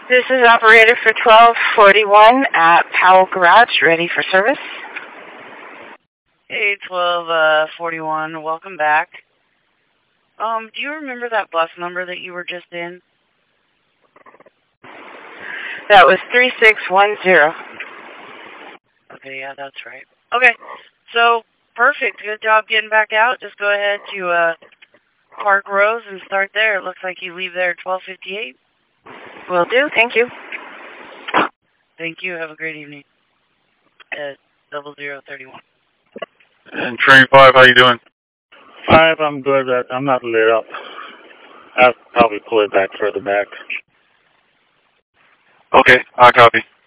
This is operator for 1241 at Powell Garage, ready for service. Hey, 1241, welcome back. Do you remember that bus number that you were just in? That was 3610. Okay, yeah, that's right. Okay, so perfect. Good job getting back out. Just go ahead to Park Rose and start there. It looks like you leave there at 12:58. Will do. Thank you. Thank you. Have a great evening. 0031. And Train 5, how you doing? 5, I'm good. I'm not lit up. I'll probably pull it back further back. Okay, I copy.